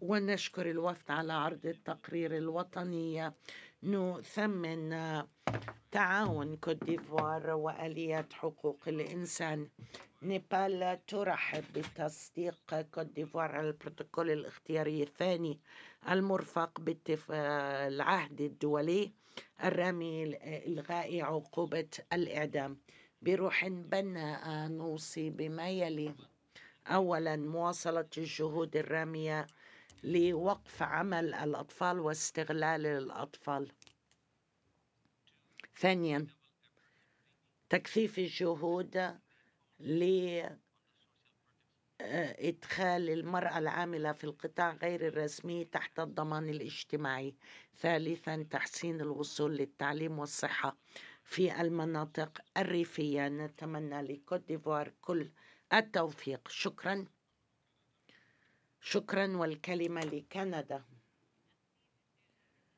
ونشكر الوفد على عرض التقرير الوطني. نثمن تعاون كوت ديفوار وآليات حقوق الإنسان. نيبال ترحب بتصديق كوت ديفوار على البروتوكول الاختياري الثاني المرفق العهد الدولي الرامي إلغاء عقوبة الإعدام. بروح بناء نوصي بما يلي: أولا، مواصلة الجهود الرامية لوقف عمل الأطفال واستغلال الأطفال. ثانيا، تكثيف الجهود لإدخال المرأة العاملة في القطاع غير الرسمي تحت الضمان الاجتماعي. ثالثا، تحسين الوصول للتعليم والصحة في المناطق الريفية. نتمنى لكوت ديفوار كل التوفيق. شكرا. والكلمة لكندا.